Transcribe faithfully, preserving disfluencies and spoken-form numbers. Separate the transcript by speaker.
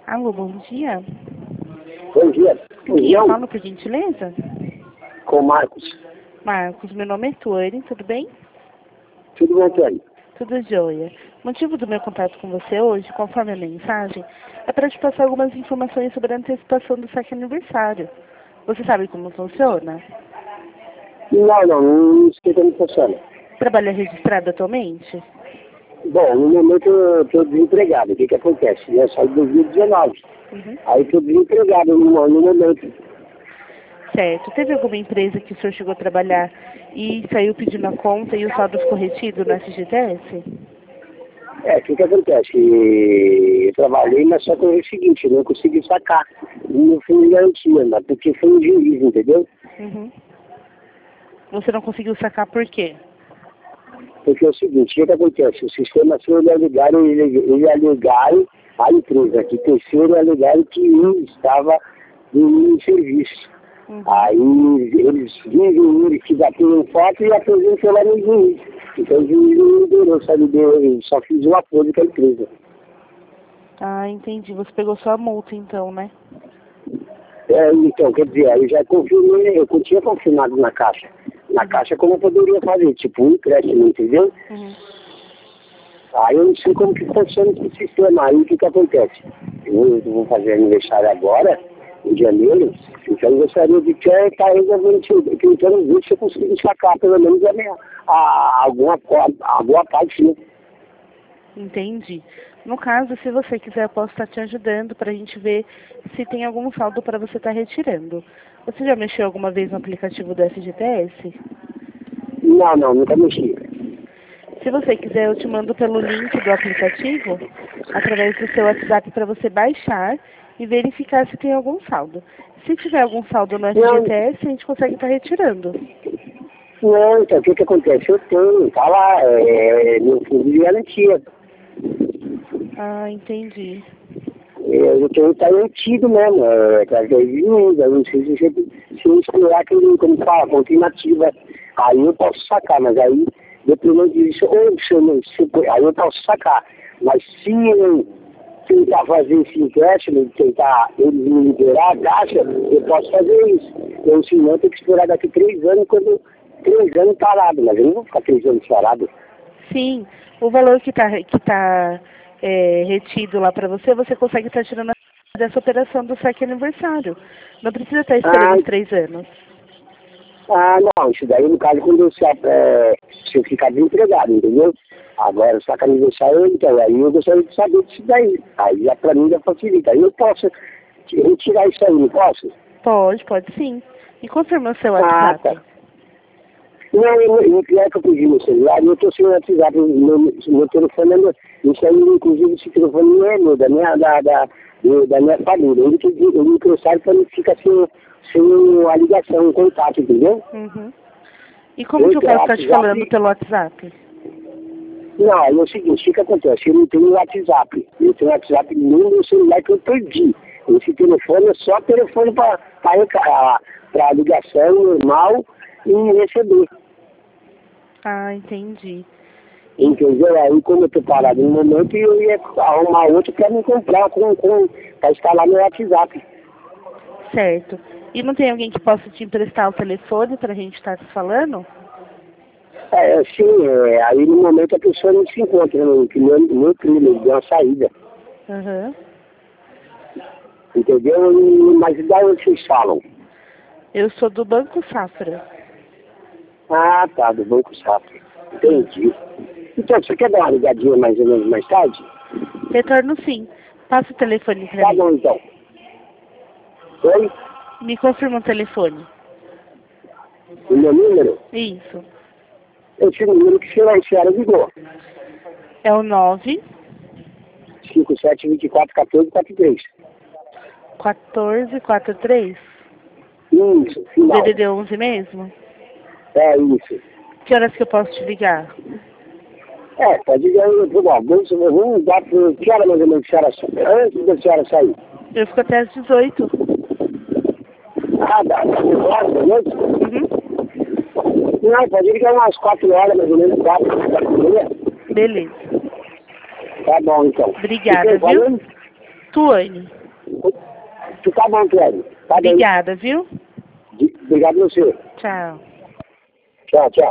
Speaker 1: Alô, bom dia.
Speaker 2: Bom dia.
Speaker 1: Com quem eu falo, por gentileza?
Speaker 2: Com o Marcos.
Speaker 1: Marcos, meu nome é Tuane, tudo bem?
Speaker 2: Tudo bom, Tuane?
Speaker 1: Tudo jóia. O motivo do meu contato com você hoje, conforme a mensagem, é para te passar algumas informações sobre a antecipação do saque aniversário. Você sabe como funciona?
Speaker 2: Não, não, não sei como funciona.
Speaker 1: Trabalha registrado atualmente?
Speaker 2: Bom, no momento eu estou desempregado. O que que acontece? Eu saí em dois mil e dezenove. Uhum. Aí estou desempregado no, no momento.
Speaker 1: Certo. Teve alguma empresa que o senhor chegou a trabalhar e saiu pedindo a conta e o saldo ficou retido no F G T S?
Speaker 2: É, o que que acontece? Eu trabalhei, mas só que é o seguinte, eu não consegui sacar. Não fui garantia, mas porque foi um juiz, entendeu?
Speaker 1: Uhum. Você não conseguiu sacar por quê?
Speaker 2: Porque é o seguinte, o que que acontece? O sistema, se eles alegaram, eles alegaram a empresa, que terceiro alegaram que eu estava em serviço. Uhum. Aí eles dizem eles que bateram foto e apresentam lá no juiz. Então o juiz não liberou, só, liberou, só fiz um acordo com a empresa.
Speaker 1: Ah, entendi. Você pegou só a multa então, né?
Speaker 2: É, então, quer dizer, aí eu já confirmei, eu tinha confirmado na caixa. Na uhum. caixa como eu poderia fazer, tipo um empréstimo, entendeu? Uhum. Aí eu não sei como que funciona esse sistema. Aí o que que acontece? Eu, eu vou fazer aniversário agora, em janeiro, então eu gostaria de que estar resolvendo isso, tentando ver se eu consigo sacar pelo menos a minha, a, alguma, a, alguma parte, né?
Speaker 1: Entendi. No caso, se você quiser, eu posso estar te ajudando para a gente ver se tem algum saldo para você estar retirando. Você já mexeu alguma vez no aplicativo do F G T S?
Speaker 2: Não, não, nunca mexi.
Speaker 1: Se você quiser, eu te mando pelo link do aplicativo, através do seu WhatsApp, para você baixar e verificar se tem algum saldo. Se tiver algum saldo no F G T S, a gente consegue estar retirando.
Speaker 2: Não, então, o que que acontece? Eu tenho, tá lá, é, meu fundo de garantia.
Speaker 1: Ah, entendi.
Speaker 2: Eu tenho que estar mantido mesmo, é, através de mim, eu não sei se, se eu esperar que ele, como fala, continuativa, aí eu posso sacar, mas aí, dependendo disso, ou se eu não, se, aí eu posso sacar. Mas se eu tentar fazer esse empréstimo, tentar ele me liberar a caixa, eu posso fazer isso. Então, senão, eu tenho que esperar daqui três anos, quando três anos parado, mas eu não vou ficar três anos parado.
Speaker 1: Sim, o valor que está que tá, é, retido lá para você, você consegue estar tirando dessa operação do saque aniversário. Não precisa estar esperando ah, os três anos.
Speaker 2: Ah, não, isso daí no caso quando você, é, se eu ficar desempregado, entendeu? Agora o saque aniversário, então, aí eu gostaria de saber disso daí. Aí já pra mim já facilita. Aí eu posso retirar isso aí, não posso?
Speaker 1: Pode, pode sim. E confirma o seu WhatsApp.
Speaker 2: Ah, tá. Não, eu, eu, pior que eu pedi meu celular, eu tô sem o WhatsApp, meu, meu telefone é meu, isso aí, inclusive, esse telefone não é meu, da minha, da, da, da minha família. Ele que ele me emprestaram pra não ficar sem, sem a ligação, um contato, entendeu?
Speaker 1: Uhum. E como eu que eu posso estar te falando pelo WhatsApp?
Speaker 2: Não, é o seguinte, o que acontece? Eu não tenho WhatsApp, eu tenho WhatsApp no meu celular que eu perdi. Esse telefone é só telefone para para ligação normal e receber.
Speaker 1: Ah, entendi.
Speaker 2: Entendeu? Aí como eu tô parado no momento, eu ia arrumar outro para me comprar, com, com, para instalar no WhatsApp.
Speaker 1: Certo. E não tem alguém que possa te emprestar o telefone para a gente estar se falando?
Speaker 2: É, sim, é, aí no momento a pessoa não se encontra, né, que meu, meu primo deu uma saída.
Speaker 1: Uhum.
Speaker 2: Entendeu? E, mas da onde vocês falam?
Speaker 1: Eu sou do Banco Safra.
Speaker 2: Ah, tá, do Banco Safra. Entendi. Então, você quer dar uma ligadinha mais ou menos mais tarde?
Speaker 1: Retorno sim. Passa o telefone para
Speaker 2: tá
Speaker 1: mim.
Speaker 2: Tá bom, então. Oi?
Speaker 1: Me confirma o telefone.
Speaker 2: O meu número?
Speaker 1: Isso.
Speaker 2: Esse número que a senhora ligou.
Speaker 1: É o nove...
Speaker 2: cinco sete dois quatro, um quatro quatro três.
Speaker 1: quatorze quarenta e três?
Speaker 2: Isso, final.
Speaker 1: D D D onze mesmo?
Speaker 2: É isso.
Speaker 1: Que horas que eu posso te ligar?
Speaker 2: É, pode ligar aí, bom, vamos, vamos dar por que hora mais ou menos a senhora, antes da senhora sair?
Speaker 1: Eu fico até às dezoito.
Speaker 2: Ah, dá, horas da noite?
Speaker 1: Uhum.
Speaker 2: Não, pode ligar umas quatro horas, mais ou menos, quatro, quatro e meia.
Speaker 1: Beleza.
Speaker 2: Tá bom, então.
Speaker 1: Obrigada, viu? Tuane.
Speaker 2: Isso tá bom, Cléber. Tá bem.
Speaker 1: Obrigada, viu?
Speaker 2: Obrigado a você.
Speaker 1: Tchau.
Speaker 2: Tchau, tchau.